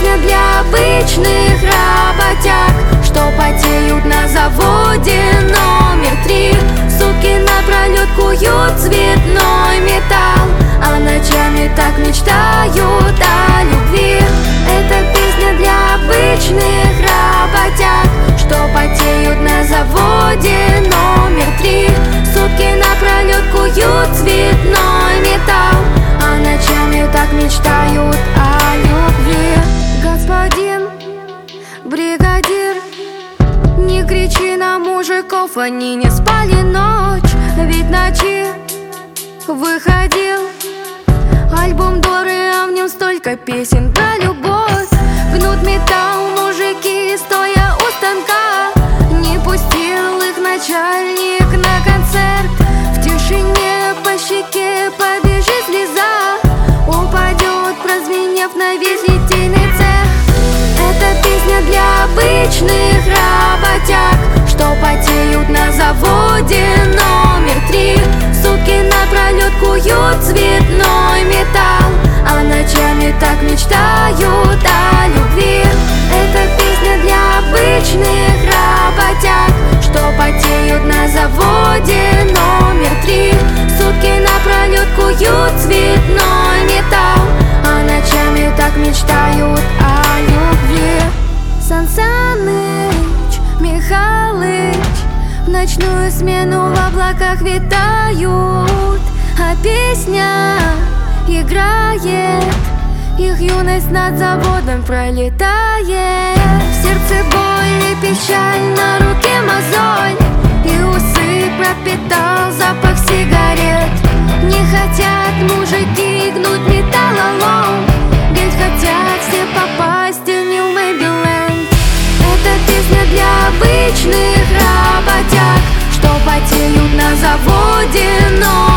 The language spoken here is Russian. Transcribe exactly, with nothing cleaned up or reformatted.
песня для обычных работяг, что потеют на заводе номер три. Сутки напролет куют цветной металл, а ночами так мечтают о любви. Это песня для обычных работяг, что потеют на заводе номер три. Сутки напролет куют цветной металл, а ночами так мечтают о любви. Господин бригадир, не кричи на мужиков, они не спали ночь. Ведь ночи выходил альбом Доры, а в нем столько песен про любовь. Гнут металл мужики, стоя у станка. Не пустил их начальник на концерт. В тишине по щеке побежит слеза, упадет, прозвенев на весь литейный цех. Это песня для обычных работяг, что потеют на заводе номер три. Сутки напролет куют цветной металл, а ночами так мечтают о любви. Это песня для обычных работяг, что потеют на заводе номер три. Сутки напролет куют цветной металл, а ночами так мечтают о любви. Сан Саныч, Михалыч в ночную смену в облаках витают, а песня играет, их юность над заводом пролетает. В сердце боль и печаль, на руке мозоль, и усы пропитал запах сигарет. Не хотят мужики гнуть металлолом, ведь хотят все попасть в New Maryland. Это песня для обычных работяг, что потеют на заводе, но